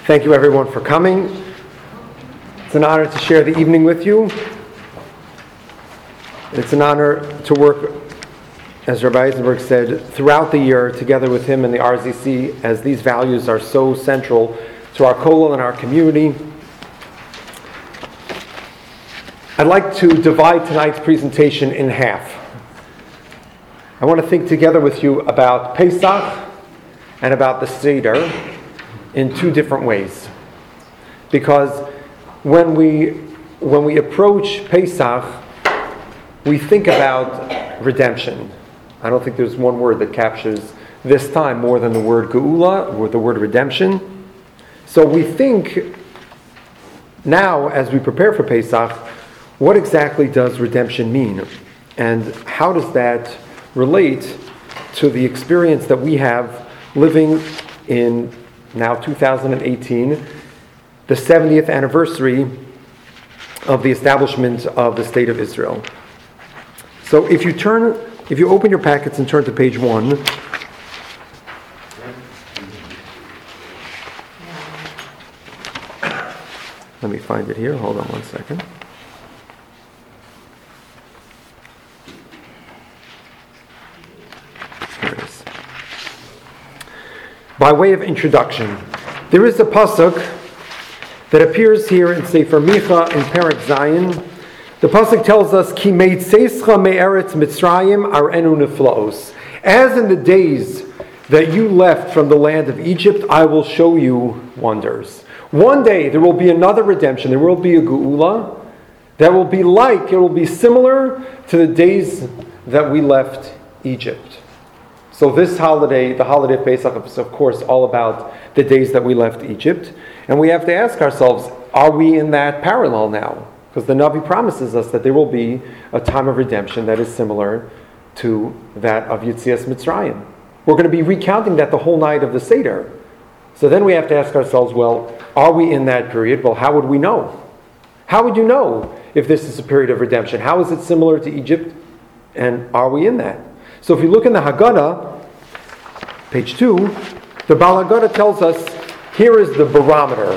Thank you everyone for coming. It's an honor to share the evening with you. It's an honor to work, as Rabbi Eisenberg said, throughout the year together with him and the RZC, as these values are so central to our kollel and our community. I'd like to divide tonight's presentation in half. I want to think together with you about Pesach and about the Seder in two different ways. Because when we approach Pesach, we think about redemption. I don't think there's one word that captures this time more than the word geula or the word redemption. So we think now, as we prepare for Pesach, what exactly does redemption mean? And how does that relate to the experience that we have living in now 2018, the 70th anniversary of the establishment of the State of Israel? So if you open your packets and turn to page 1, let me find it here. Hold on one second. Here it is. By way of introduction, there is a pasuk that appears here in Sefer Micha in Perek Zayin. The pasuk tells us, "Ki meitzeischa me'eretz Mitzrayim arenu neflaos." As in the days that you left from the land of Egypt, I will show you wonders. One day there will be another redemption. There will be a geula that will be it will be similar to the days that we left Egypt. So this holiday, the holiday of Pesach, is of course all about the days that we left Egypt. And we have to ask ourselves, are we in that parallel now? Because the Navi promises us that there will be a time of redemption that is similar to that of Yetzias Mitzrayim. We're going to be recounting that the whole night of the Seder. So then we have to ask ourselves, well, are we in that period? Well, how would we know? How would you know if this is a period of redemption? How is it similar to Egypt? And are we in that? So if you look in the Haggadah, page 2, the Baal Haggadah tells us, here is the barometer.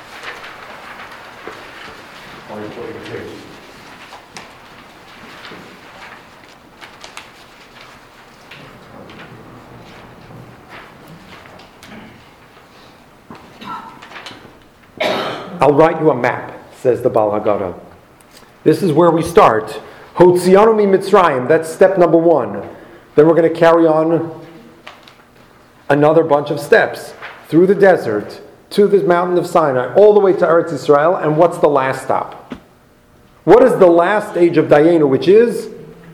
I'll write you a map, says the Baal Haggadah. This is where we start. Hotzianu miMitzrayim, that's step number 1. Then we're going to carry on another bunch of steps through the desert to the mountain of Sinai, all the way to Eretz Yisrael. And what's the last stop? What is the last stage of Dayenu, which is?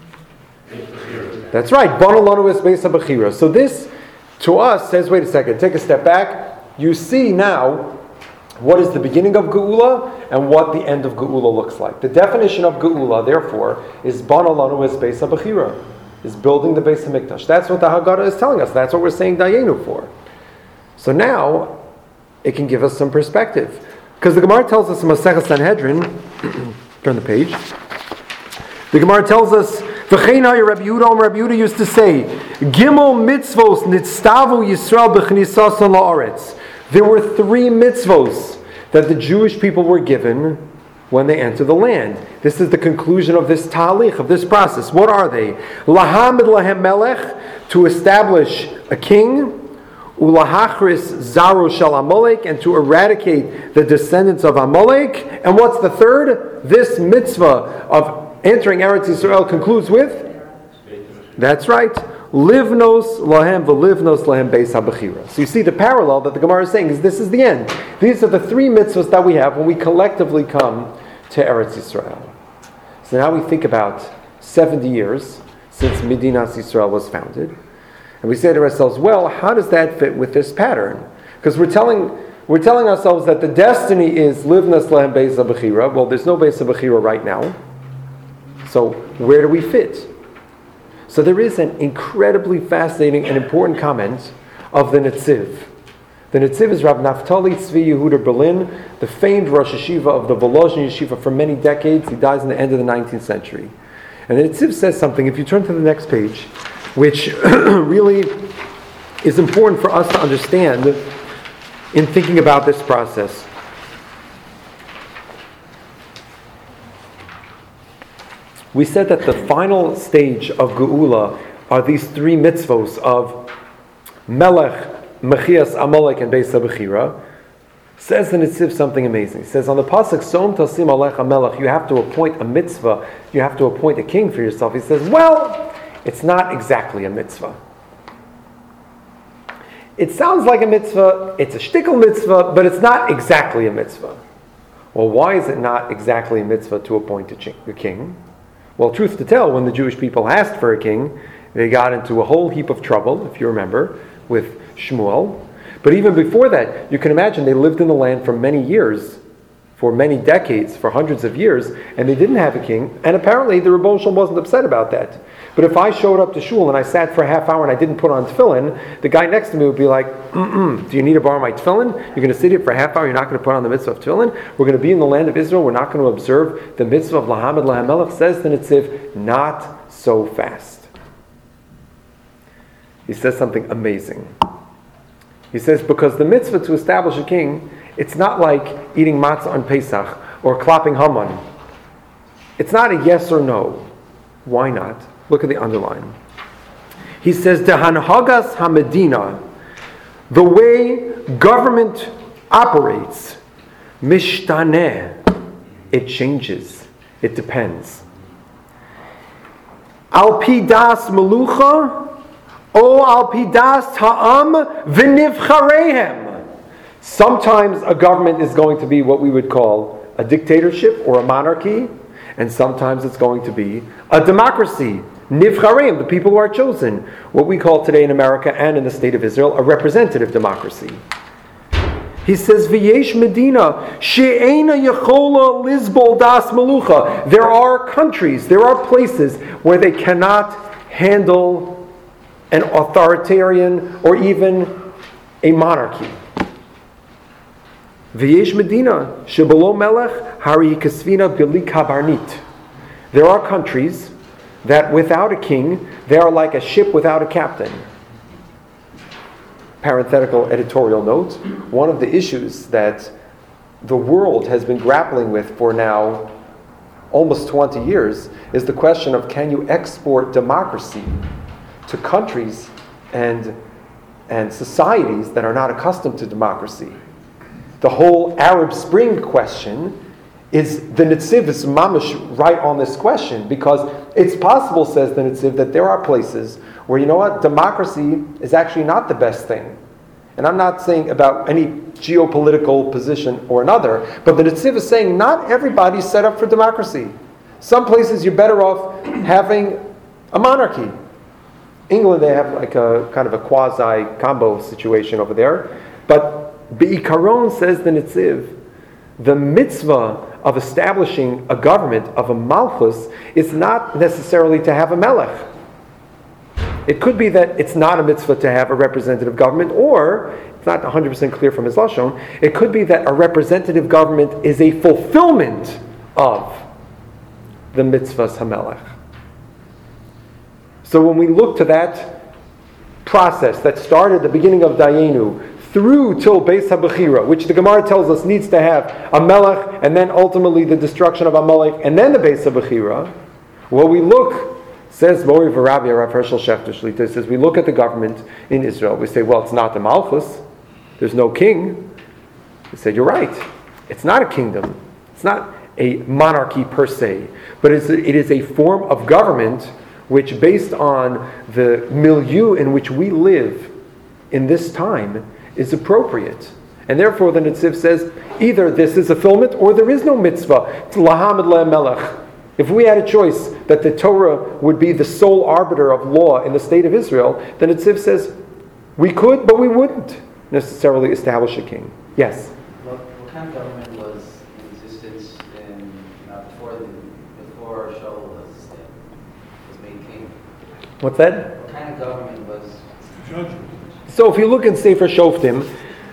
That's right. Bana lanu es beis habechira. So this, to us, says, wait a second, take a step back. You see now what is the beginning of Geula and what the end of Geula looks like. The definition of Geula, therefore, is Bana lanu es beis habechira, is building the Beis HaMikdash. That's what the Haggadah is telling us. That's what we're saying Dayenu for. So now, it can give us some perspective. Because the Gemara tells us in Masechah Sanhedrin, turn the page, the Gemara tells us, V'cheinai Rabbi Yehuda used to say, Gimel mitzvos nitztavu Yisrael b'chnisason la'aretz. There were 3 mitzvos that the Jewish people were given when they enter the land. This is the conclusion of this tahalich, of this process. What are they? Lahamid lahem melech, to establish a king, ulahachris zaro shel Amalek, and to eradicate the descendants of Amalek. And what's the third? This mitzvah of entering Eretz Yisrael concludes with? That's right. Livnos lahem v'livnos lahem beis habechira. So you see the parallel that the Gemara is saying is this is the end. These are the 3 mitzvahs that we have when we collectively come to Eretz Yisrael. So now we think about 70 years since Medinas Yisrael was founded. And we say to ourselves, well, how does that fit with this pattern? Because we're telling ourselves that the destiny is livnas lahem beis habechira. Well, there's no beis habechira right now. So where do we fit? So there is an incredibly fascinating and important comment of the Netziv. The Netziv is Rav Naftali Tzvi Yehuda Berlin, the famed Rosh Yeshiva of the Volozhin Yeshiva for many decades. He dies in the end of the 19th century. And the Netziv says something, if you turn to the next page, which really is important for us to understand in thinking about this process. We said that the final stage of Geula are these three mitzvos of Melech, Mechias, Amalek, and Beis HaBechira. Says the Netziv something amazing. He says on the pasuk, Som Tasim Alecha Melech, you have to appoint a mitzvah, you have to appoint a king for yourself. He says, well, it's not exactly a mitzvah. It sounds like a mitzvah, it's a shtickle mitzvah, but it's not exactly a mitzvah. Well, why is it not exactly a mitzvah to appoint a king? Well, truth to tell, when the Jewish people asked for a king, they got into a whole heap of trouble, if you remember, with Shmuel. But even before that, you can imagine they lived in the land for many years, for many decades, for hundreds of years, and they didn't have a king, and apparently the Rebbeinu Shalom wasn't upset about that. But if I showed up to shul and I sat for a half hour and I didn't put on tefillin, the guy next to me would be like, do you need to borrow my tefillin? You're going to sit here for a half hour, you're not going to put on the mitzvah of tefillin? We're going to be in the land of Israel, we're not going to observe the mitzvah of Lahamed Lahamelech. Says the Netziv, not so fast. He says something amazing. He says, because the mitzvah to establish a king, it's not like eating matzah on Pesach or clapping Haman. It's not a yes or no. Why not? Look at the underline. He says, Dehanhagas HaMedina, the way government operates, mishtaneh, it changes, it depends. Al pi das melucha, O al pidas ha'am v'nivcharehem. Sometimes a government is going to be what we would call a dictatorship or a monarchy, and sometimes it's going to be a democracy. Nivcharehem, the people who are chosen. What we call today in America and in the state of Israel, a representative democracy. He says, V'yesh Medina, she'ena yechola lizbol das melucha. There are countries, there are places where they cannot handle an authoritarian or even a monarchy. V'yesh Medina, shebelo melech, hari kasvina bili kabarnit. There are countries that without a king, they are like a ship without a captain. Parenthetical editorial note, one of the issues that the world has been grappling with for now almost 20 years is the question of, can you export democracy to countries and societies that are not accustomed to democracy? The whole Arab Spring question is, the Netziv is mamish right on this question, because it's possible, says the Netziv, that there are places where, you know what, democracy is actually not the best thing. And I'm not saying about any geopolitical position or another, but the Netziv is saying not everybody's set up for democracy. Some places you're better off having a monarchy. England, they have like a kind of a quasi-combo situation over there. But Be'ikaron, says the Netziv, the mitzvah of establishing a government, of a malchus, is not necessarily to have a melech. It could be that it's not a mitzvah to have a representative government, or, it's not 100% clear from his lashon, it could be that a representative government is a fulfillment of the mitzvahs hamelech. So when we look to that process that started at the beginning of Dayenu, through till Beis HaBechira, which the Gemara tells us needs to have a melech, and then ultimately the destruction of Amalek, and then the Beis HaBechira, well, we look, says Mori V'Rabbi, Rav Hershel Shechter Shlita, says we look at the government in Israel, we say, well, it's not the Malchus, there's no king. He said, you're right, it's not a kingdom, it's not a monarchy per se, but it is a form of government which, based on the milieu in which we live in this time, is appropriate. And therefore the Netziv says, either this is a fulfillment or there is no mitzvah. It's Lahamed Lahamelech. If we had a choice that the Torah would be the sole arbiter of law in the state of Israel, then the Netziv says, we could, but we wouldn't necessarily establish a king. Yes? What kind of government was in existence before Shaul was made king? What's that? What kind of government was... Judgment. So if you look in Sefer Shoftim,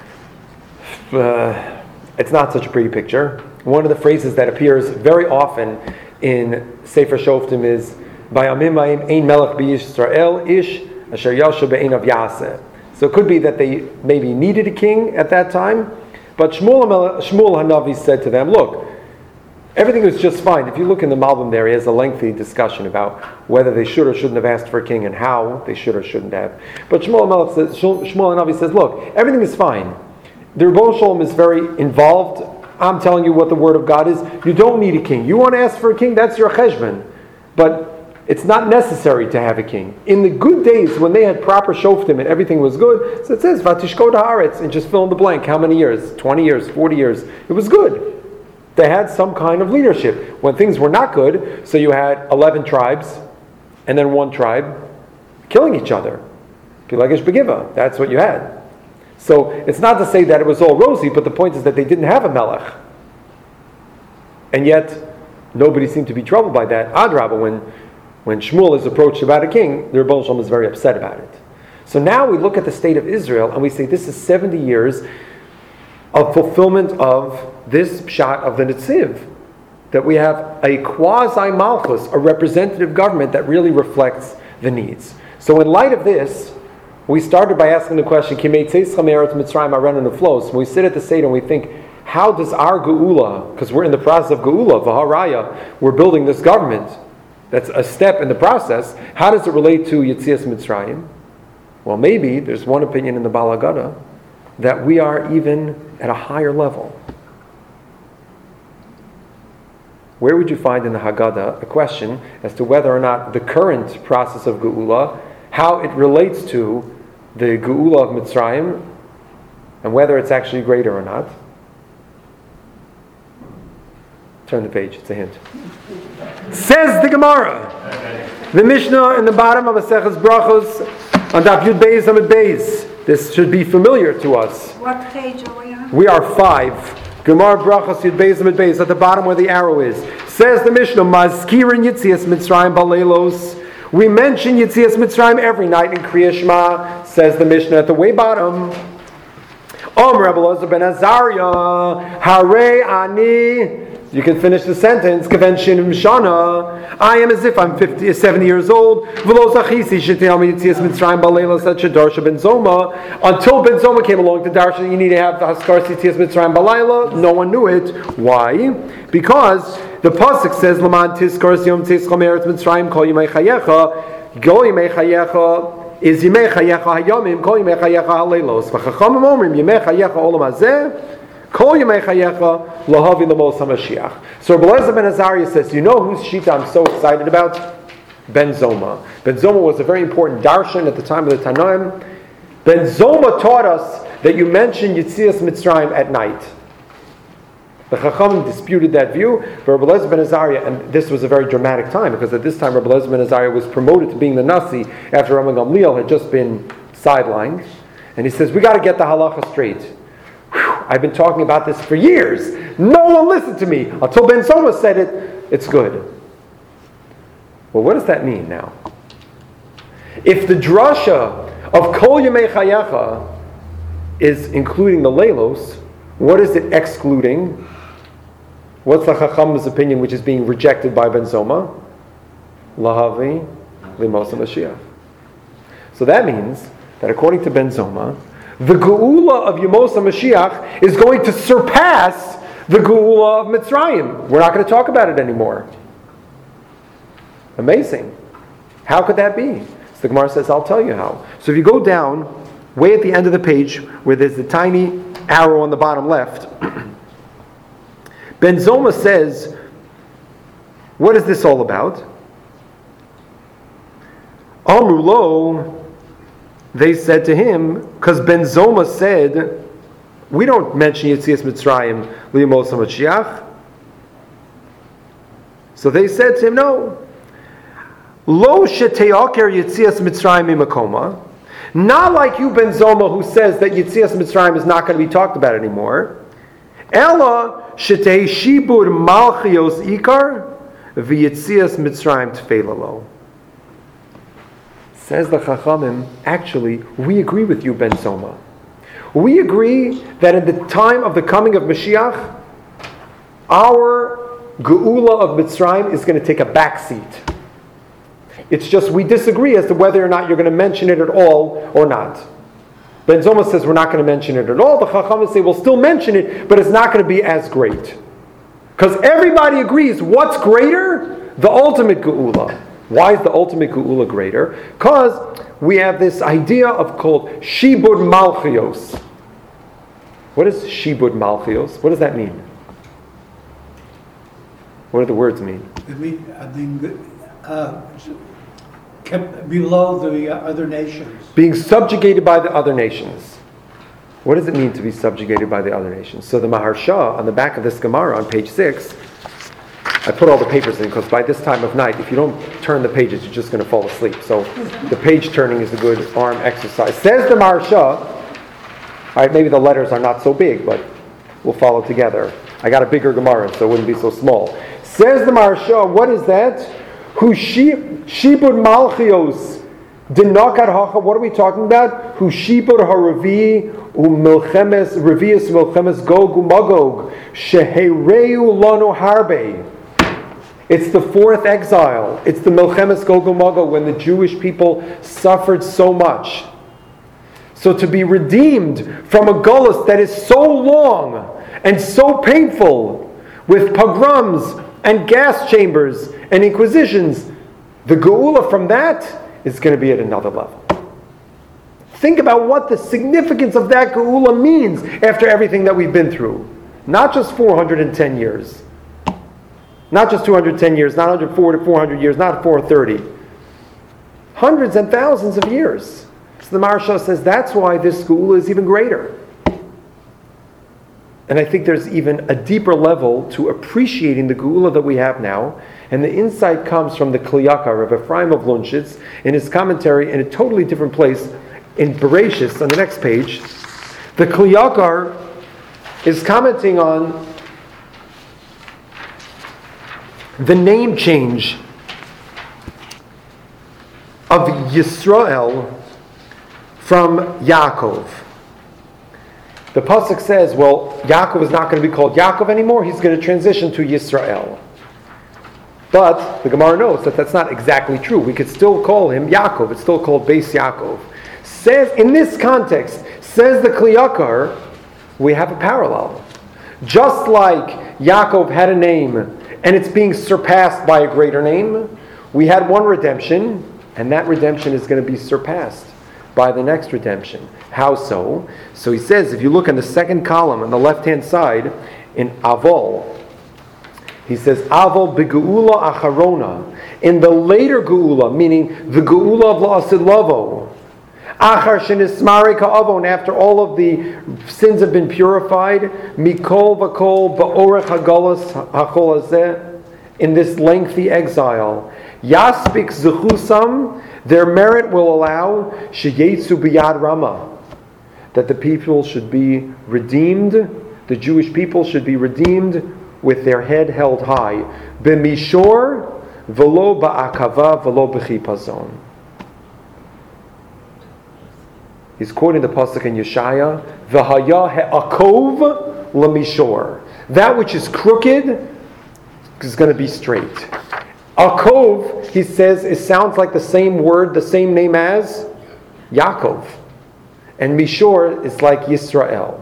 it's not such a pretty picture. One of the phrases that appears very often in Sefer Shoftim is, Bayamim ein melech b'Yisrael ish asher yasha be'einav yaseh. So it could be that they maybe needed a king at that time. But Shmuel Hanavi said to them, look, everything was just fine. If you look in the Malbim there, he has a lengthy discussion about whether they should or shouldn't have asked for a king and how they should or shouldn't have. But Shmuel Hanavi says, look, everything is fine. The Rebbeinu Shalom is very involved. I'm telling you what the word of God is. You don't need a king. You want to ask for a king, that's your cheshbon. But it's not necessary to have a king. In the good days, when they had proper shoftim and everything was good, so it says, Vatishko haaretz, and just fill in the blank. How many years? 20 years, 40 years. It was good. They had some kind of leadership. When things were not good, so you had 11 tribes, and then one tribe killing each other. Pilagish Begiva, that's what you had. So it's not to say that it was all rosy, but the point is that they didn't have a melech. And yet, nobody seemed to be troubled by that. Adrabah, when Shmuel is approached about a king, the Rebbeinu Shalom is very upset about it. So now we look at the state of Israel and we say this is 70 years of fulfillment of this pshat of the Netziv. That we have a quasi-malchus, a representative government that really reflects the needs. So in light of this, we started by asking the question, Kimei Tzeischa Me'eretz Mitzrayim Arenan Uflos. When we sit at the Seder and we think, how does our Geula, because we're in the process of Geula, V'haraya, we're building this government, that's a step in the process. How does it relate to Yetzias Mitzrayim? Well, maybe there's one opinion in the Bala Gada that we are even at a higher level. Where would you find in the Haggadah a question as to whether or not the current process of Geula, how it relates to the Geula of Mitzrayim, and whether it's actually greater or not? Turn the page, it's a hint. Says the Gemara, the Mishnah in the bottom of Maseches Brachos on Daf Yud Beis Amud Beis. This should be familiar to us. What page are we on? We are 5. Gemara Brachos Yud Beis Amud Beis at the bottom where the arrow is. Says the Mishnah, Mazkirin Yitzias Mitzrayim Baleilos. We mention Yitzias Mitzrayim every night in Kriya Shema. Says the Mishnah at the way bottom. Rebbe Elazar ben Azariah, Hare Ani. You can finish the sentence. I am as if I'm 70 years old. Until Ben Zoma came along to Darshan, you need to have the Haskar Yitzias Mitzrayim Balayla. No one knew it. Why? Because the pasuk says, "Laman Tizkar Yom Tzeischam Eretz Mitzrayim Kol Yimei Chayecha." Go Yimei Chayecha is Yimei Chayecha Hayomim Kol Yimei Chayecha Haleilos. V'Chachamim Omrim Yimei Chayecha Olam Hazeh. So Rebbe Elazar ben Azariah says, you know whose shita I'm so excited about? Ben Zoma. Ben Zoma was a very important darshan at the time of the Tanaim. Ben Zoma taught us that you mention Yitzias Mitzrayim at night. The Chachamim disputed that view, but Rebbe Elazar ben Azariah, and this was a very dramatic time, because at this time Rebbe Elazar ben Azariah was promoted to being the Nasi after Rambam Gamliel had just been sidelined. And he says, we got to get the halacha straight. I've been talking about this for years. No one listened to me. Until Ben Zoma said it, it's good. Well, what does that mean now? If the drasha of Kol Yemei Chayecha is including the Leilos, what is it excluding? What's the Chacham's opinion which is being rejected by Ben Zoma? Lahavi Limos Mashiach. So that means that according to Ben Zoma, the Geula of Yemos HaMashiach is going to surpass the Geula of Mitzrayim. We're not going to talk about it anymore. Amazing. How could that be? So the Gemara says, I'll tell you how. So if you go down, way at the end of the page, where there's the tiny arrow on the bottom left, Ben Zoma says, what is this all about? Amru lo, they said to him, because Ben Zoma said, we don't mention Yitzias Mitzrayim Liyamos HaMashiach. So they said to him, no. Lo sheteaker Yitzias Mitzrayim imakoma. Not like you, Ben Zoma, who says that Yitzias Mitzrayim is not going to be talked about anymore. Ella shetei shibur malchios ikar v'Yitzias Mitzrayim tfeilalo. Says the Chachamim, actually, we agree with you, Ben Zoma. We agree that at the time of the coming of Mashiach, our Geula of Mitzrayim is going to take a back seat. It's just we disagree as to whether or not you're going to mention it at all or not. Ben Zoma says we're not going to mention it at all. The Chachamim say we'll still mention it, but it's not going to be as great. Because everybody agrees, what's greater? The ultimate Geula. Why is the ultimate Geula greater? Because we have this idea of called Shibud Malchios. What is Shibud Malchios? What does that mean? What do the words mean? It means, I think, kept below the other nations. Being subjugated by the other nations. What does it mean to be subjugated by the other nations? So the Maharsha, on the back of this Gemara on page 6, I put all the papers in because by this time of night, if you don't turn the pages, you're just going to fall asleep. So the page turning is a good arm exercise. Says the Maharsha, all right, maybe the letters are not so big, but we'll follow together. I got a bigger Gemara, so it wouldn't be so small. Says the Maharsha, what is that? Who shibud malchios dinakat hacha. What are we talking about? Who shibud haravi umilchemes revius milchemes gog umagog shehereu lanu harbe. It's the fourth exile. It's the milchemes gog umagog when the Jewish people suffered so much. So to be redeemed from a gullus that is so long and so painful, with pogroms and gas chambers and inquisitions, the geula from that is going to be at another level. Think about what the significance of that geula means after everything that we've been through. Not just 410 years. Not just 210 years, not 140, 400 years, not 430. Hundreds and thousands of years. So the Maharsha says that's why this geula is even greater. And I think there's even a deeper level to appreciating the geula that we have now. And the insight comes from the Kli Yakar of Ephraim of Lunchitz in his commentary in a totally different place in Bereshis on the next page. The Kli Yakar is commenting on the name change of Yisrael from Yaakov. The pasuk says, well, Yaakov is not going to be called Yaakov anymore. He's going to transition to Yisrael. But the Gemara knows that that's not exactly true. We could still call him Yaakov. It's still called Beis Yaakov. Says in this context, says the Kli Yakar, we have a parallel. Just like Yaakov had a name and it's being surpassed by a greater name, we had one redemption, and that redemption is going to be surpassed by the next redemption. How so? So he says, if you look in the second column on the left-hand side, in Avol, he says, Avol begeula acharona. In the later geula, meaning the geula of la'asid lavo, achar shenismari ka'avon, after all of the sins have been purified, mikol v'kol ba'orech hagalos hachol hazeh, in this lengthy exile, yaspik zechusam, their merit will allow sheyetzu biyad rama, that the people should be redeemed, the Jewish people should be redeemed with their head held high. B'mishor v'lo ba'akava v'lo b'chipazon. He's quoting the pasuk in Yeshaya, V'haya he'akov l'mishor. That which is crooked is going to be straight. Akov, he says, it sounds like the same word, the same name as Yaakov. And Mishor is like Yisrael.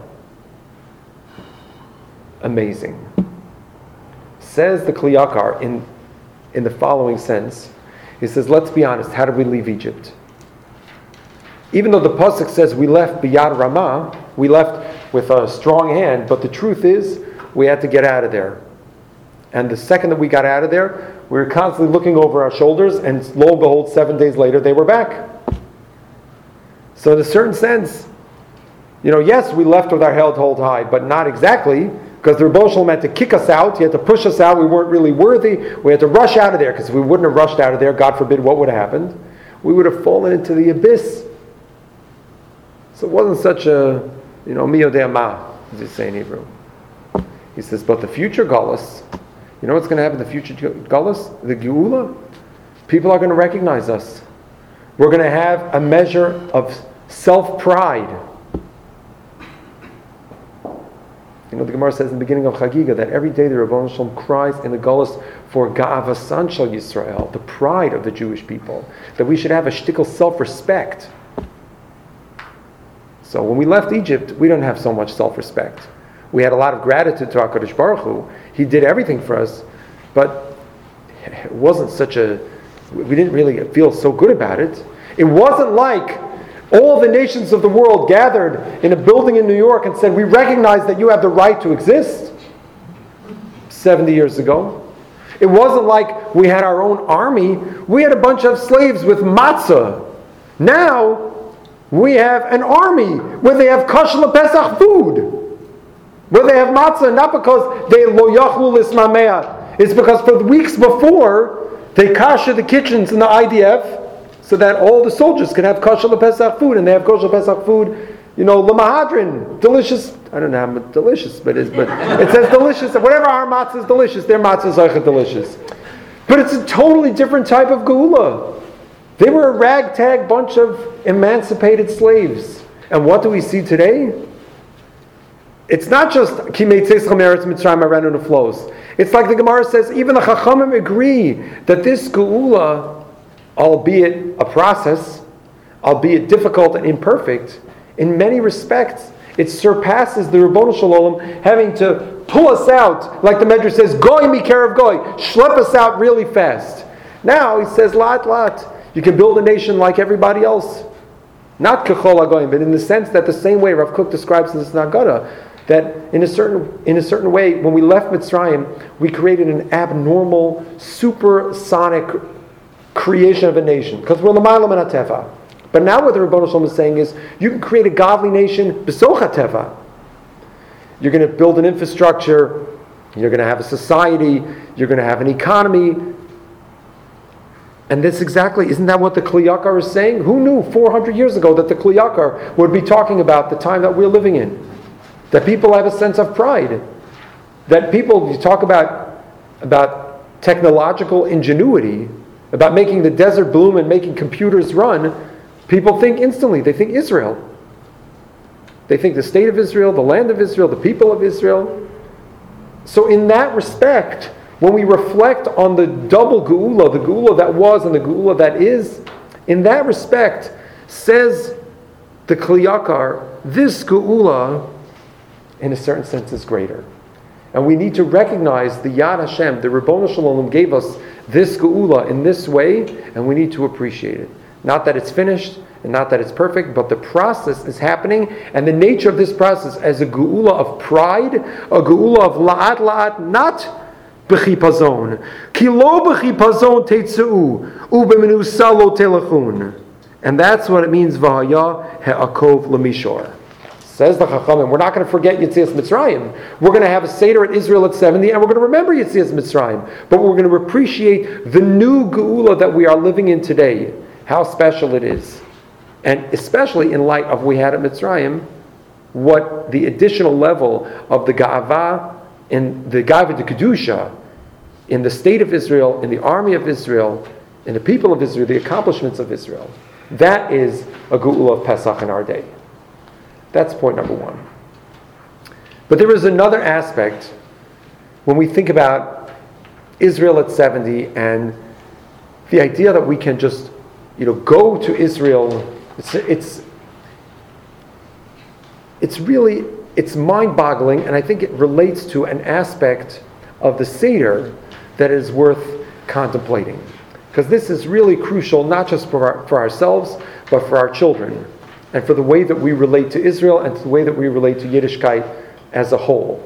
Amazing. Says the Kli Yakar in the following sense. He says, let's be honest, how did we leave Egypt? Even though the pasuk says we left biyad ramah, we left with a strong hand, but the truth is we had to get out of there. And the second that we got out of there, we were constantly looking over our shoulders, and lo and behold, 7 days later they were back. So in a certain sense, yes, we left with our head held high, but not exactly, because the Rebbe Shalom had to kick us out, he had to push us out, we weren't really worthy, we had to rush out of there, because if we wouldn't have rushed out of there, God forbid, what would have happened? We would have fallen into the abyss. So it wasn't such a, mi yodea ma, as you say in Hebrew. He says, but the future Gullus, what's going to happen in the future Gullus? The Geula? People are going to recognize us. We're going to have a measure of self-pride. The Gemara says in the beginning of Chagiga that every day the Rebbeinu Shalom cries in the Gullus for Ga'avasan Shel Yisrael, the pride of the Jewish people, that we should have a shtickle self-respect. So when we left Egypt, we didn't have so much self-respect. We had a lot of gratitude to HaKadosh Baruch Hu. He did everything for us, but it wasn't we didn't really feel so good about it. It wasn't like all the nations of the world gathered in a building in New York and said, we recognize that you have the right to exist 70 years ago. It wasn't like we had our own army. We had a bunch of slaves with matzah. Now, we have an army where they have kosher Pesach food. Where they have matzah, not because they lo yachlu lismamea. It's because for the weeks before, they kasher the kitchens in the IDF so that all the soldiers can have kosher Pesach food. And they have kosher Pesach food, lamahadrin, delicious. I don't know how delicious it is, but it says delicious. Whatever our matzah is delicious, their matzah is like delicious. But it's a totally different type of geula. They were a ragtag bunch of emancipated slaves. And what do we see today? It's not just Kimei Tzeischem Eretz Mitzrayim Arenu flows. It's like the Gemara says, even the Chachamim agree that this geula, albeit a process, albeit difficult and imperfect, in many respects, it surpasses the Ribbono Shel Olam having to pull us out, like the Medrash says, Goy Mikerev Goy, schlep us out really fast. Now he says, Lat. You can build a nation like everybody else. Not Kechol HaGoyim, but in the sense that the same way Rav Kook describes in the Snagada, that in a certain way, when we left Mitzrayim, we created an abnormal, supersonic creation of a nation. Because we're L'mayla Min HaTeva. But now what the Ribbono Shel Olam is saying is, you can create a godly nation b'soch HaTeva. You're going to build an infrastructure, you're going to have a society, you're going to have an economy. And this exactly, isn't that what the Kli Yakar is saying? Who knew 400 years ago that the Kli Yakar would be talking about the time that we're living in? That people have a sense of pride. That people, you talk about technological ingenuity, about making the desert bloom and making computers run, people think instantly, they think Israel. They think the state of Israel, the land of Israel, the people of Israel. So in that respect, when we reflect on the double geula, the geula that was and the geula that is, in that respect, says the Kli Yakar, this geula, in a certain sense, is greater. And we need to recognize the Yad Hashem, the Ribbono Shel Olam gave us this geula in this way, and we need to appreciate it. Not that it's finished, and not that it's perfect, but the process is happening, and the nature of this process as a geula of pride, a geula of la'at, not b'chipazon. Ki lo b'chipazon tetzeu, u'b'menusa lo telechun. And that's what it means, v'haya he'akov l'mishor. Says the Chachamim, we're not going to forget Yetzias Mitzrayim. We're going to have a Seder at Israel at 70, and we're going to remember Yetzias Mitzrayim. But we're going to appreciate the new geula that we are living in today, how special it is. And especially in light of we had at Mitzrayim, what the additional level of the Ga'ava in the Ga'ava de Kedusha, in the state of Israel, in the army of Israel, in the people of Israel, the accomplishments of Israel. That is a geula of Pesach in our day. That's point number one. But there is another aspect when we think about Israel at 70 and the idea that we can just, go to Israel. It's mind-boggling, and I think it relates to an aspect of the Seder that is worth contemplating. Because this is really crucial, not just for ourselves, but for our children, and for the way that we relate to Israel and to the way that we relate to Yiddishkeit as a whole.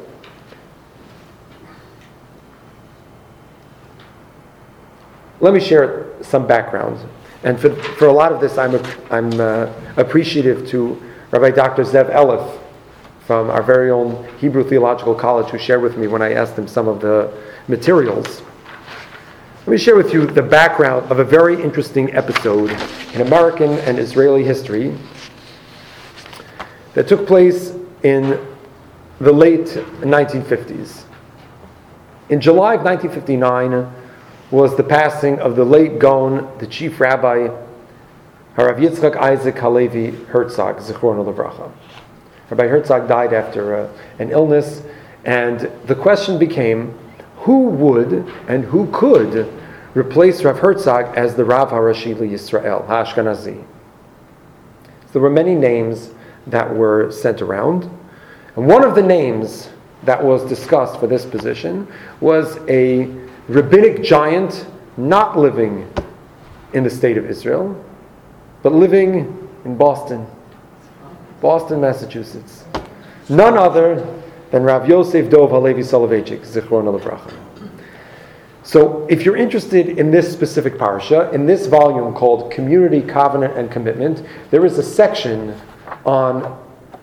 Let me share some background. And for a lot of this, I'm appreciative to Rabbi Dr. Zev Elif from our very own Hebrew Theological College, who shared with me when I asked him some of the materials. Let me share with you the background of a very interesting episode in American and Israeli history that took place in the late 1950s. In July of 1959 was the passing of the late Gaon, the chief rabbi, Harav Yitzchak Isaac Halevi Herzog, Zichrono Livracha. Rabbi Herzog died after an illness, and the question became, who would and who could replace Rav Herzog as the Rav HaRashi Yisrael, HaAshkenazi? There were many names that were sent around. And one of the names that was discussed for this position was a rabbinic giant not living in the state of Israel, but living in Boston, Massachusetts. None other than Rav Yosef Dov Halevi Soloveitchik, Zichrono Livracha. So if you're interested in this specific parsha, in this volume called Community, Covenant, and Commitment, there is a section on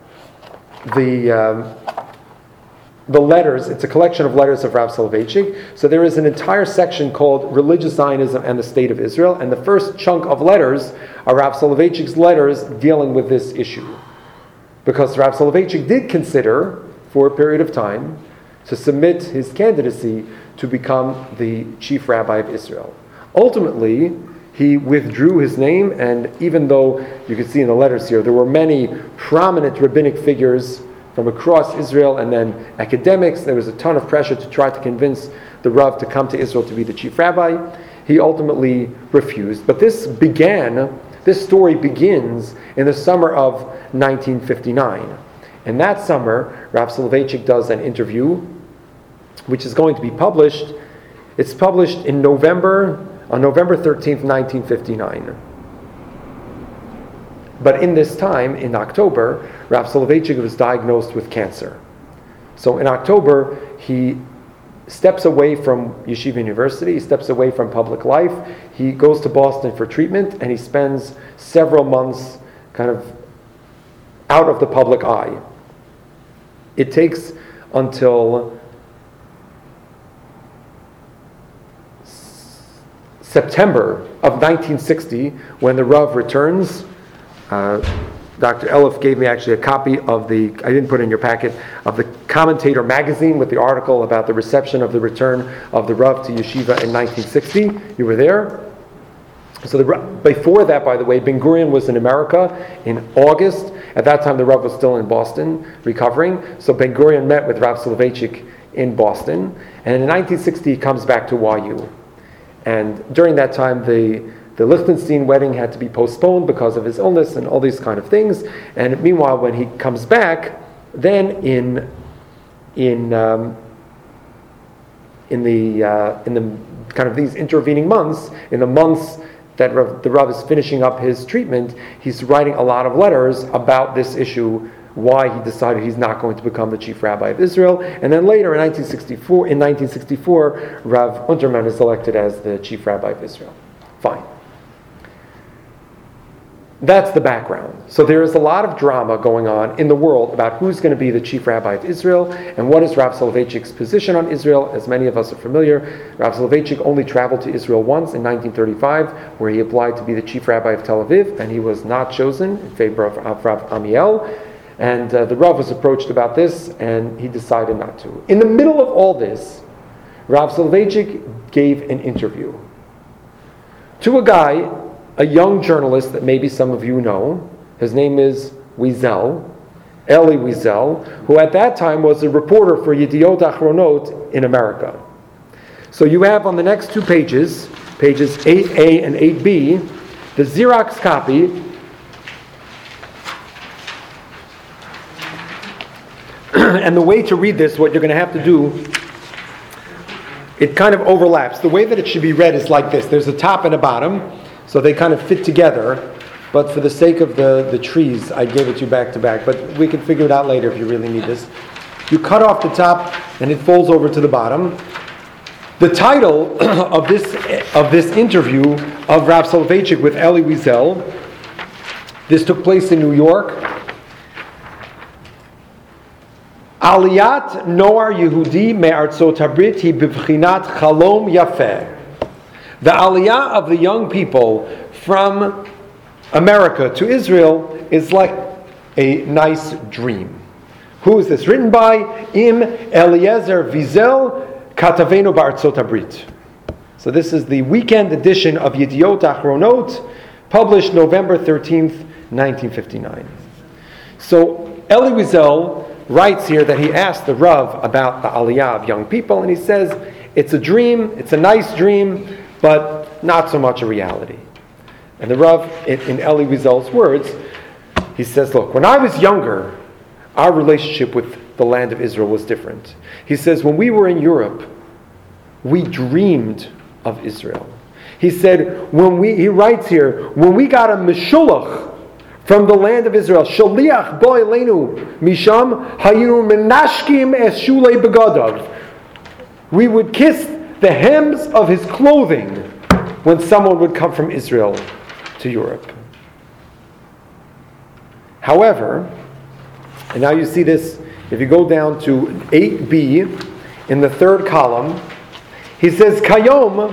the letters. It's a collection of letters of Rav Soloveitchik. So there is an entire section called Religious Zionism and the State of Israel, and the first chunk of letters are Rav Soloveitchik's letters dealing with this issue. Because Rav Soloveitchik did consider, for a period of time, to submit his candidacy to become the chief rabbi of Israel. Ultimately, he withdrew his name, and even though you can see in the letters here, there were many prominent rabbinic figures from across Israel and then academics, there was a ton of pressure to try to convince the Rav to come to Israel to be the chief rabbi. He ultimately refused. But this story begins in the summer of 1959. And that summer, Rav Soloveitchik does an interview, which is going to be published. It's published on November 13th, 1959. But in this time, in October, Rav Soloveitchik was diagnosed with cancer. So in October, he steps away from Yeshiva University, he steps away from public life, he goes to Boston for treatment, and he spends several months kind of out of the public eye. It takes until September of 1960 when the Rav returns. Dr. Elif gave me actually a copy of I didn't put it in your packet, of the Commentator magazine with the article about the reception of the return of the Rav to Yeshiva in 1960. You were there. So before that, by the way, Ben Gurion was in America in August. At that time, the Rav was still in Boston, recovering. So Ben Gurion met with Rav Soloveitchik in Boston. And in 1960, he comes back to YU. And during that time, the Lichtenstein wedding had to be postponed because of his illness and all these kind of things. And meanwhile, when he comes back, then in the kind of these intervening months, in the months that the Rav is finishing up his treatment, he's writing a lot of letters about this issue, why he decided he's not going to become the chief rabbi of Israel. And then later in 1964, Rav Unterman is elected as the chief rabbi of Israel. Fine. That's the background. So there is a lot of drama going on in the world about who's going to be the chief rabbi of Israel and what is Rav Soloveitchik's position on Israel. As many of us are familiar, Rav Soloveitchik only traveled to Israel once in 1935, where he applied to be the chief rabbi of Tel Aviv, and he was not chosen in favor of Rav Amiel. And the Rav was approached about this, and he decided not to. In the middle of all this, Rav Soloveitchik gave an interview to a guy, a young journalist that maybe some of you know. His name is Wiesel, Eli Wiesel, who at that time was a reporter for Yediot Achronot in America. So you have on the next two pages, pages 8a and 8b, the Xerox copy and the way to read this, what you're going to have to do, it kind of overlaps. The way that it should be read is like this. There's a top and a bottom, so they kind of fit together. But for the sake of the trees, I gave it to you back to back. But we can figure it out later if you really need this. You cut off the top, and it folds over to the bottom. The title of this interview of Rav Soloveitchik with Eli Wiesel, this took place in New York. Aliyat Noar Yehudi Me'artzot Habrit Hi Bivchinat Chalom Yafeh. The aliyah of the young people from America to Israel is like a nice dream. Who is this written by? Im Eliezer Wiesel Katavenu Ba'artzot Habrit. So this is the weekend edition of Yediot Achronot, published November 13th, 1959. So Eli Wiesel writes here that he asked the Rav about the aliyah of young people, and he says, it's a dream, it's a nice dream, but not so much a reality. And the Rav, in Eli Wiesel's words, He says, look, when I was younger, our relationship with the land of Israel was different. He says, when we were in Europe, we dreamed of Israel. He said, he writes here, when we got a meshulach from the land of Israel, shaliach bo elenu misham hayinu menashkim es shulei begadav. We would kiss the hems of his clothing when someone would come from Israel to Europe. However, and now you see this, if you go down to 8b, in the third column, he says, Kayom,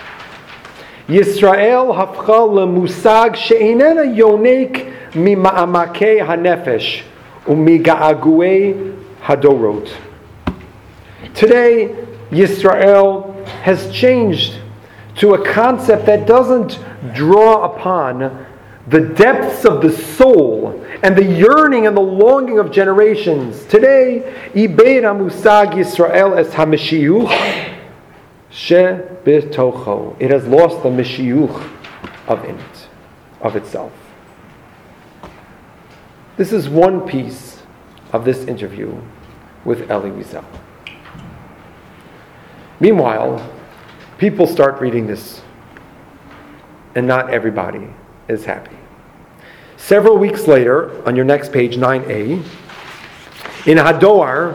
Yisrael hafcha lemusag she'inena yonek mima'amakei hanefesh umiga'aguei hadorot. Today, Yisrael has changed to a concept that doesn't draw upon the depths of the soul and the yearning and the longing of generations. Today, Ibeid HaMusag Yisrael es HaMeshiuch she b'tocho. It has lost the Meshiuch of itself. This is one piece of this interview with Elie Wiesel. Meanwhile, people start reading this, and not everybody is happy. Several weeks later, on your next page, 9a, in Hadoar,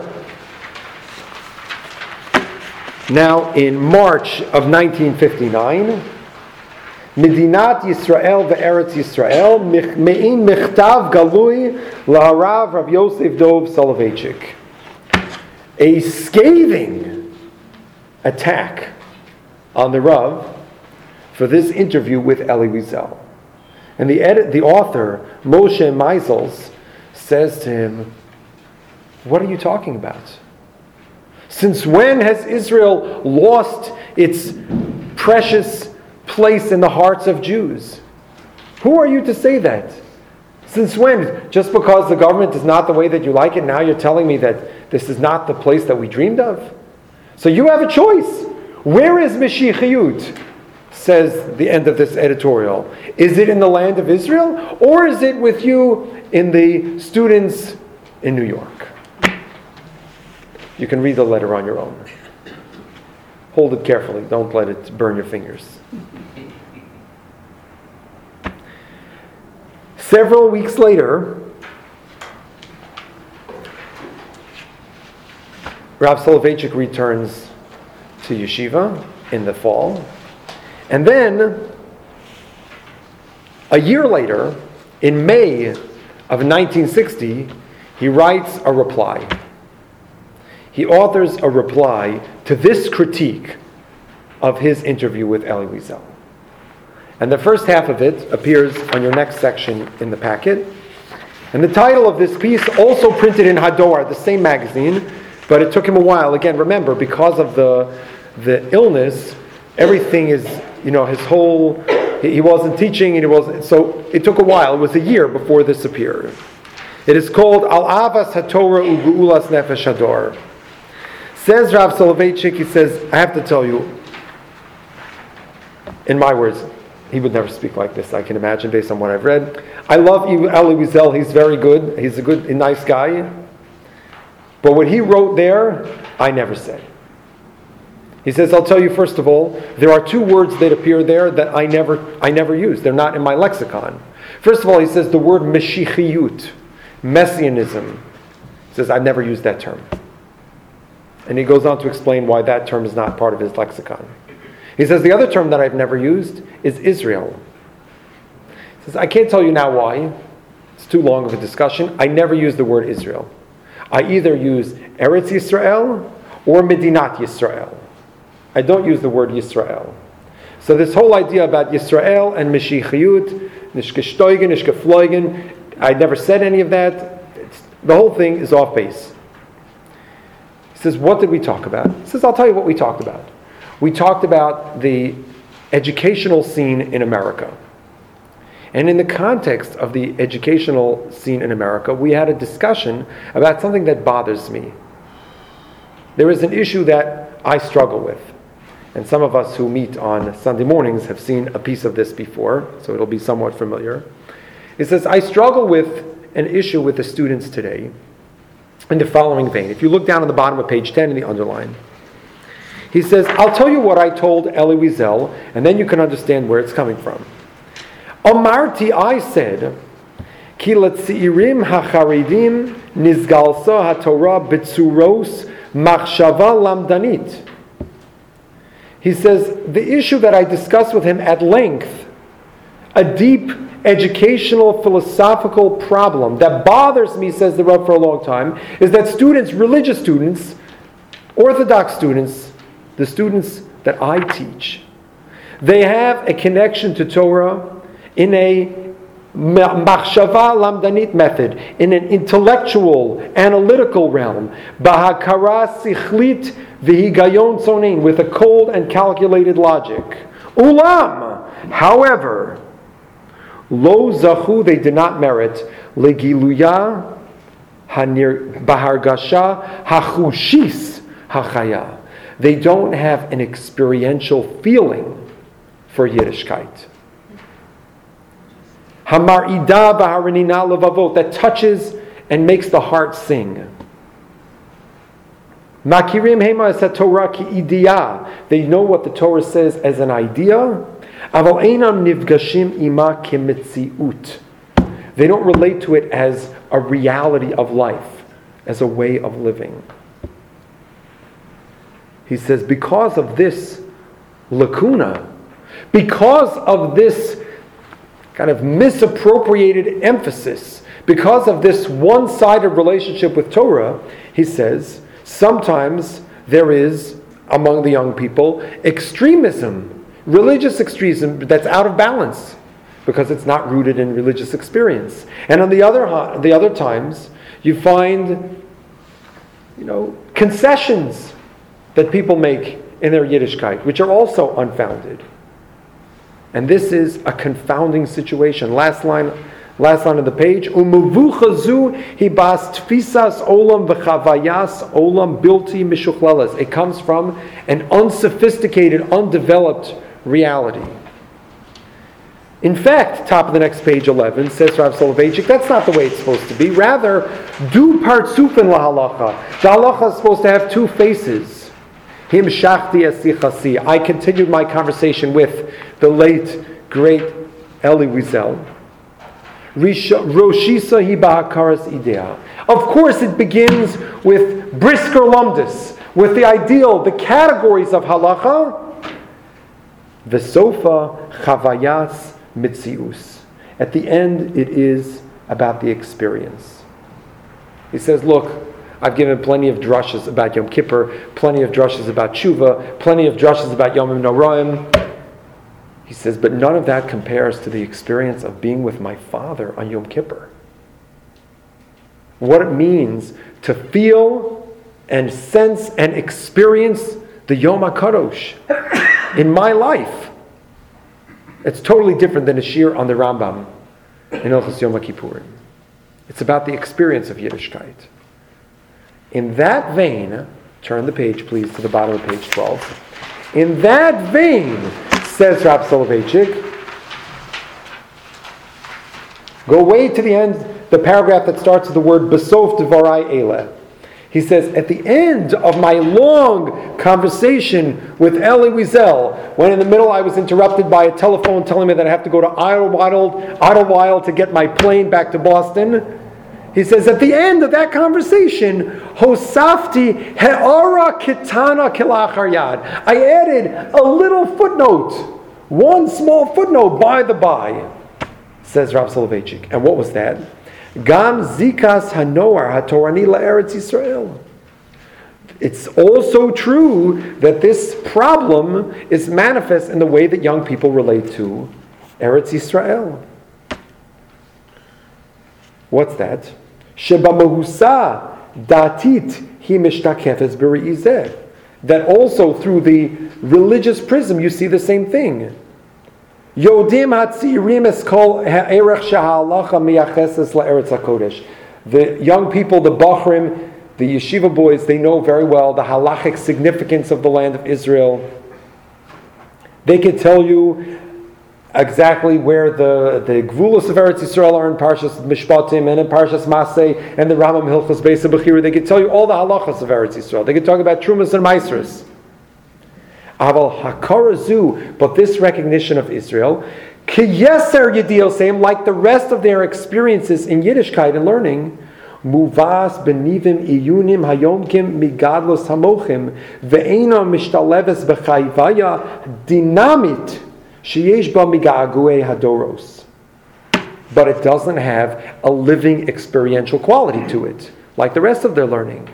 now in March of 1959, Medinat Yisrael ve'Eretz Yisrael, me'in mechtav galui laharav Rav Yosef Dov Soloveitchik. A scathing attack on the Rav for this interview with Elie Wiesel. And the author, Moshe Meisels, says to him, what are you talking about? Since when has Israel lost its precious place in the hearts of Jews? Who are you to say that? Since when? Just because the government is not the way that you like it, now you're telling me that this is not the place that we dreamed of? So you have a choice. Where is Mashiachiyut? Says the end of this editorial. Is it in the land of Israel, or is it with you in the students in New York? You can read the letter on your own. Hold it carefully. Don't let it burn your fingers. Several weeks later, Rav Soloveitchik returns to yeshiva in the fall. And then, a year later, in May of 1960, he writes a reply. He authors a reply to this critique of his interview with Elie Wiesel. And the first half of it appears on your next section in the packet. And the title of this piece, also printed in Hadoar, the same magazine, but it took him a while. Again, remember, because of the illness, everything is, his whole, he wasn't teaching, and so it took a while. It was a year before this appeared. It is called Al Avas HaTorah U'Geulas Nefesh Hador. Says Rav Soloveitchik, he says, I have to tell you, in my words, he would never speak like this, I can imagine, based on what I've read. I love Elie Wiesel, he's very good, he's a nice guy. But what he wrote there, I never said. He says, I'll tell you first of all, there are two words that appear there that I never use. They're not in my lexicon. First of all, he says the word Meshichiyut, Messianism. He says, I've never used that term. And he goes on to explain why that term is not part of his lexicon. He says, the other term that I've never used is Israel. He says, I can't tell you now why. It's too long of a discussion. I never use the word Israel. I either use Eretz Yisrael or Medinat Yisrael. I don't use the word Yisrael. So this whole idea about Yisrael and Meshichiyut, Nishgeshtoigen, Nishgefloigen, I never said any of that. The whole thing is off base. He says, what did we talk about? He says, I'll tell you what we talked about. We talked about the educational scene in America. And in the context of the educational scene in America, we had a discussion about something that bothers me. There is an issue that I struggle with. And some of us who meet on Sunday mornings have seen a piece of this before, so it'll be somewhat familiar. It says, I struggle with an issue with the students today in the following vein. If you look down on the bottom of page 10 in the underline, he says, I'll tell you what I told Elie Wiesel, and then you can understand where it's coming from. Amarti, I said, Ki letzeirim hacharedim nizgalsa haTorah betzuros machshava lamdanit. He says, the issue that I discussed with him at length, a deep educational, philosophical problem that bothers me, says the Rav, for a long time, is that students, religious students, Orthodox students, the students that I teach, they have a connection to Torah in a machshava lamdanit method, in an intellectual, analytical realm, bahakara sichlit v'higayon tzonin, with a cold and calculated logic. Ulam, however, lo zachu, they did not merit, legiluya bahargasha hachushis hachaya. They don't have an experiential feeling for Yiddishkeit. Hamar'ida b'haranina levavot, that touches and makes the heart sing. Makirim hema es haTorah ki idea. They know what the Torah says as an idea. Aval einam nivgashim ima kimitziut. They don't relate to it as a reality of life, as a way of living. He says, because of this lacuna, because of this kind of misappropriated emphasis, because of this one-sided relationship with Torah, he says, sometimes there is, among the young people, extremism, religious extremism that's out of balance, because it's not rooted in religious experience. And on the other times, you find, concessions that people make in their Yiddishkeit, which are also unfounded. And this is a confounding situation. Last line of the page. Umuvuchazu hibas tfisas olam v'chavayas olam bilti mishuchlalas. It comes from an unsophisticated, undeveloped reality. In fact, top of the next page 11, says Rav Soloveitchik, that's not the way it's supposed to be. Rather, du partsufin lahalacha. The halacha is supposed to have two faces. Him shachti esichasi. I continued my conversation with the late, great Elie Wiesel. Roshisa hi ba'hakaras idea. Of course, it begins with brisker lumdus, with the ideal, the categories of halacha. V'sofa chavayas mitzius. At the end, it is about the experience. He says, look, I've given plenty of drushes about Yom Kippur, plenty of drushes about Tshuva, plenty of drushes about Yomim Noraim. He says, but none of that compares to the experience of being with my Father on Yom Kippur. What it means to feel and sense and experience the Yom HaKadosh in my life. It's totally different than a shir on the Rambam in Hilchos Yom HaKippurim. It's about the experience of Yiddishkeit. In that vein, turn the page please to the bottom of page 12. In that vein, says Rav Soloveitchik, go way to the end, the paragraph that starts with the word Besof Devarai Eileh. He says, at the end of my long conversation with Elie Wiesel, when in the middle I was interrupted by a telephone telling me that I have to go to Idlewild to get my plane back to Boston, he says, at the end of that conversation, Hosafti he'ara kitana kilachar yad. I added a little footnote, one small footnote by the by, says Rav Soloveitchik. And what was that? Gam zikas hanoar hatorani la'eretz Yisrael. It's also true that this problem is manifest in the way that young people relate to Eretz Yisrael. What's that? Sheba mahusa datit hi mishtakefes b're'izeh. That also through the religious prism you see the same thing. Yodim hatzirim eskol ha'erech shahalacha miyacheses la'eretz hakodesh. The young people, the bachrim, the yeshiva boys, they know very well the halachic significance of the land of Israel. They can tell you exactly where the Gvulos of Eretz Yisrael are in Parshas Mishpatim and in Parshas Masei and the Rambam Hilchos Beis Bechira. They could tell you all the halachas of Eretz Yisrael. They could talk about Trumas and Maasros. Aval Hakarazu, but this recognition of Israel, Kiyeser Yedioseim, like the rest of their experiences in Yiddishkeit and learning, Muvas benivim iyunim hayomkim migadlos hamochim ve'ena mishtaleves b'chayvaya dinamit sheyesh ba miga'aguei hadoros. But it doesn't have a living experiential quality to it, like the rest of their learning.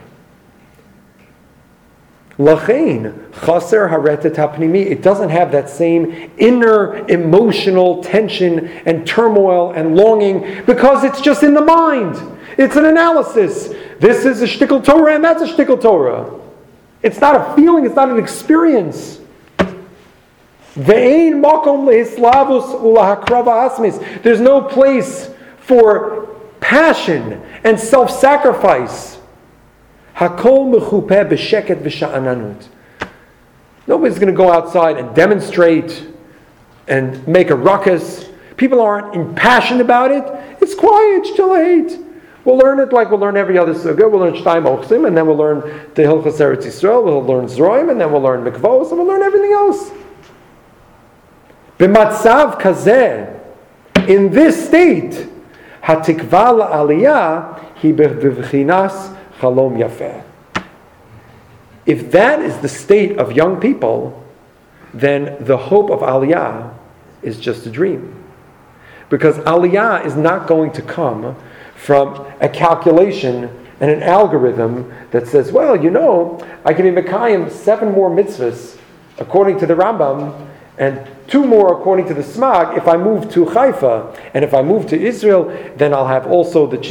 Lachein chaser haretet hapnimi. It doesn't have that same inner emotional tension and turmoil and longing because it's just in the mind. It's an analysis. This is a shtickle Torah and that's a shtickle Torah. It's not a feeling, it's not an experience. Ve'ein makom lehislavus ulahakrava asmis. There's no place for passion and self-sacrifice. Hakol mechupeh b'sheket v'sha'ananut. Nobody's going to go outside and demonstrate and make a ruckus. People aren't impassioned about it. It's quiet, shalait. We'll learn it like we'll learn every other sugya. We'll learn Shtayim Ochsim, and then we'll learn the Hilchos Eretz Yisrael. We'll learn Zroim, and then we'll learn Mikvos, and we'll learn everything else. B'matzav kazeh, in this state, hatikva la'aliyah hi b'vchinas chalom yafeh. If that is the state of young people, then the hope of aliyah is just a dream. Because aliyah is not going to come from a calculation and an algorithm that says, well, I can be Mekayim 7 more mitzvahs according to the Rambam and 2 more according to the Smag if I move to Haifa, and if I move to Israel, then I'll have also the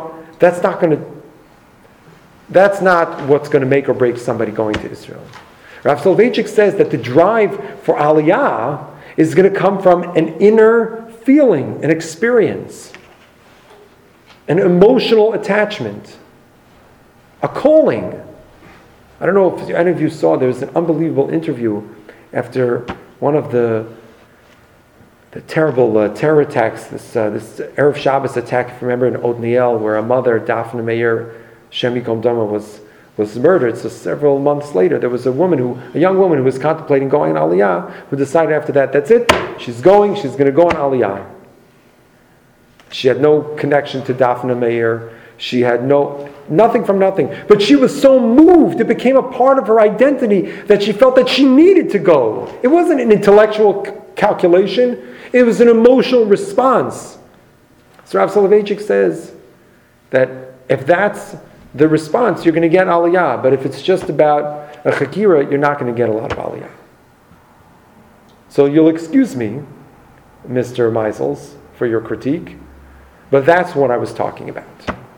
that's not what's going to make or break somebody going to Israel. Rav Soloveitchik says that the drive for Aliyah is going to come from an inner feeling, an experience, an emotional attachment, a calling. I don't know if any of you saw, there was an unbelievable interview after one of the terrible terror attacks, this Erev Shabbos attack, if you remember, in Otniel, where a mother, Daphne Meir, Shem Yikom Dama, was murdered. So several months later, there was a young woman who was contemplating going on Aliyah, who decided after that, that's it, she's going to go on Aliyah. She had no connection to Daphne Meir. She had nothing from nothing. But she was so moved, it became a part of her identity that she felt that she needed to go. It wasn't an intellectual calculation. It was an emotional response. So Rav Soloveitchik says that if that's the response, you're going to get aliyah. But if it's just about a chakira, you're not going to get a lot of aliyah. So you'll excuse me, Mr. Meisels, for your critique. But that's what I was talking about.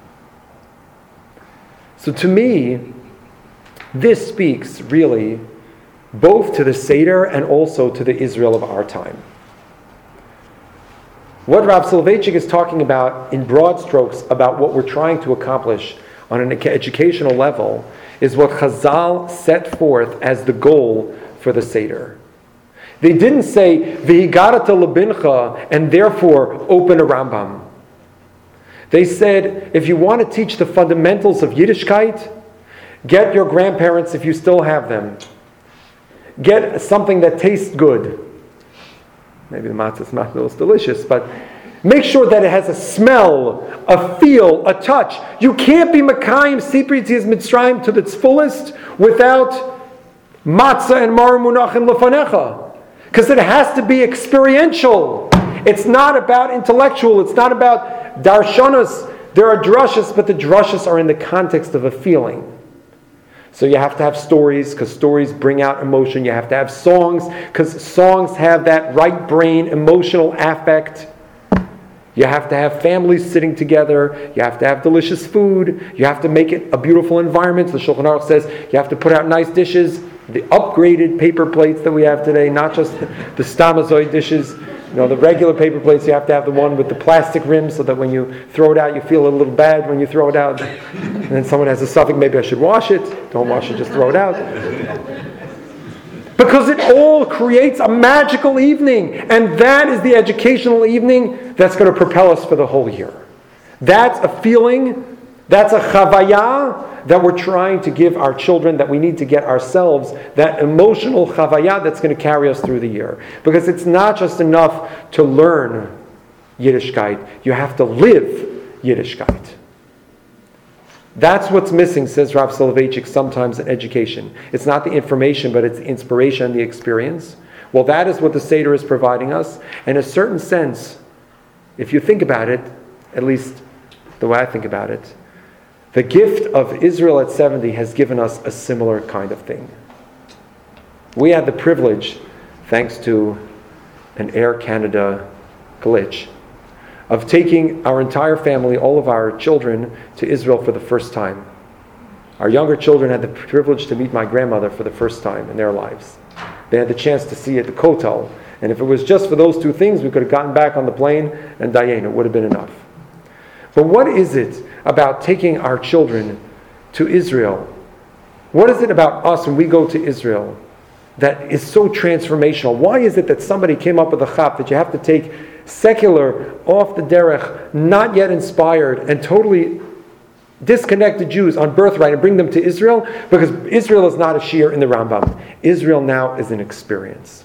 So to me, this speaks really both to the Seder and also to the Israel of our time. What Rav Soloveitchik is talking about in broad strokes about what we're trying to accomplish on an educational level is what Chazal set forth as the goal for the Seder. They didn't say, V'higarata lebincha, and therefore open a Rambam. They said, if you want to teach the fundamentals of Yiddishkeit, get your grandparents, if you still have them. Get something that tastes good. Maybe the matzah is not most delicious, but make sure that it has a smell, a feel, a touch. You can't be Mekayim Sipri Tzias Mitzrayim to its fullest without matzah and mar munachim lefanecha. Because it has to be experiential. It's not about intellectual. It's not about darshanas. There are drushes, but the drushes are in the context of a feeling. So you have to have stories, because stories bring out emotion. You have to have songs, because songs have that right brain emotional affect. You have to have families sitting together. You have to have delicious food. You have to make it a beautiful environment. The Shulchan Aruch says you have to put out nice dishes. The upgraded paper plates that we have today, not just the Stamazoid dishes. The regular paper plates, you have to have the one with the plastic rim so that when you throw it out, you feel a little bad when you throw it out. And then someone has a suffix, maybe I should wash it. Don't wash it, just throw it out. Because it all creates a magical evening. And that is the educational evening that's going to propel us for the whole year. That's a feeling, that's a chavaya that we're trying to give our children, that we need to get ourselves, that emotional chavaya that's going to carry us through the year. Because it's not just enough to learn Yiddishkeit, you have to live Yiddishkeit. That's what's missing, says Rav Soloveitchik, sometimes in education. It's not the information, but it's the inspiration and the experience. Well, that is what the Seder is providing us. In a certain sense, if you think about it, at least the way I think about it, the gift of Israel at 70 has given us a similar kind of thing. We had the privilege, thanks to an Air Canada glitch, of taking our entire family, all of our children, to Israel for the first time. Our younger children had the privilege to meet my grandmother for the first time in their lives. They had the chance to see at the Kotel. And if it was just for those two things, we could have gotten back on the plane and Dayan, it would have been enough. But what is it about taking our children to Israel? What is it about us when we go to Israel that is so transformational? Why is it that somebody came up with a chap that you have to take secular, off the derech, not yet inspired, and totally disconnected Jews on birthright and bring them to Israel? Because Israel is not a shiur in the Rambam. Israel now is an experience.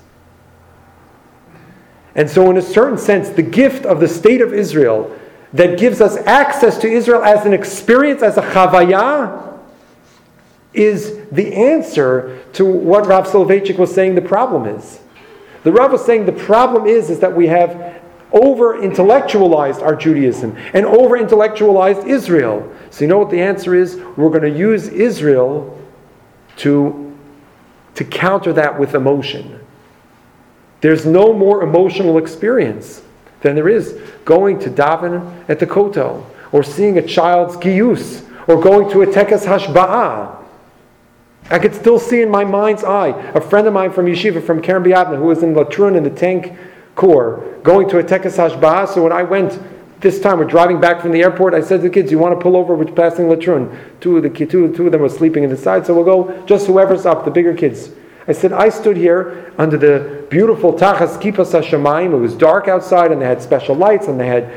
And so in a certain sense, the gift of the state of Israel that gives us access to Israel as an experience, as a chavaya, is the answer to what Rav Soloveitchik was saying the problem is. The Rav was saying the problem is that we have over-intellectualized our Judaism and over-intellectualized Israel. So you know what the answer is? We're going to use Israel to counter that with emotion. There's no more emotional experience than there is going to daven at the Kotel, or seeing a child's giyus, or going to a tekes hashba'ah. I could still see in my mind's eye a friend of mine from yeshiva, from Keren B'Yavneh, who was in Latrun in the tank corps, going to a tekes hashba'ah. So when I went this time, we're driving back from the airport, I said to the kids, you want to pull over, we're passing Latrun. Two of them were sleeping in the side, so we'll go, just whoever's up, the bigger kids. I said, I stood here under the beautiful Tachas Kippos HaShamayim. It was dark outside, and they had special lights, and they had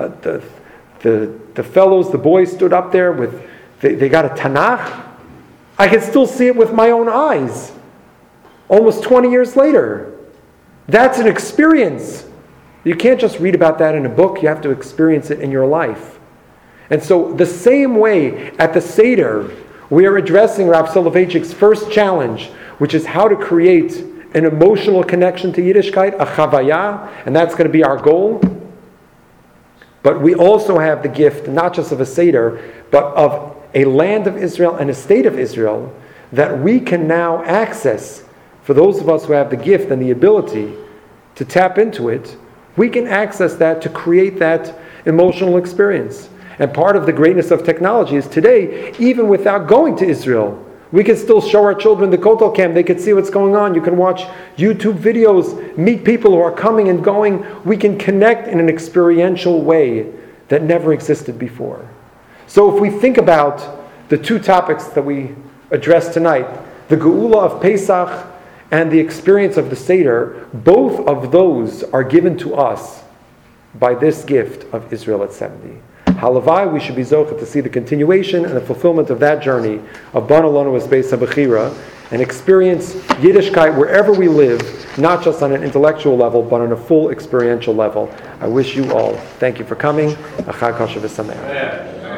the fellows, the boys stood up there with, they got a Tanakh. I can still see it with my own eyes, almost 20 years later. That's an experience. You can't just read about that in a book. You have to experience it in your life. And so the same way at the Seder, we are addressing Rav Soloveitchik's first challenge, which is how to create an emotional connection to Yiddishkeit, a chavaya, and that's going to be our goal. But we also have the gift, not just of a Seder, but of a land of Israel and a state of Israel that we can now access. For those of us who have the gift and the ability to tap into it, we can access that to create that emotional experience. And part of the greatness of technology is today, even without going to Israel, we can still show our children the Kotel camp. They can see what's going on. You can watch YouTube videos, meet people who are coming and going. We can connect in an experiential way that never existed before. So if we think about the two topics that we addressed tonight, the Geula of Pesach and the experience of the Seder, both of those are given to us by this gift of Israel at 70. Halavai, we should be zocheh to see the continuation and the fulfillment of that journey of Ban Alonu as Beis HaBechira, and experience Yiddishkeit wherever we live, not just on an intellectual level, but on a full experiential level. I wish you all, thank you for coming. Achag Kosher v'Sameach.